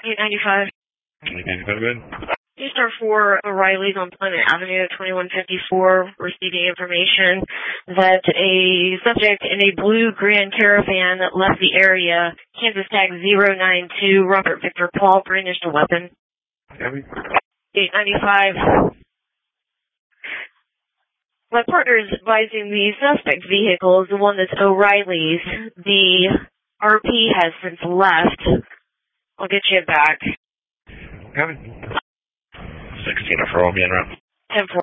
895. 895, go ahead. Star 4 O'Reilly's on Planet Avenue 2154, receiving information that a subject in a blue Grand Caravan left the area. Kansas tag 092, Robert Victor Paul, brandished a weapon. Copy. 895. My partner is advising the suspect vehicle is the one that's O'Reilly's. The RP has since left. I'll get you back. Copy. 16 for all, be en route. 10-4.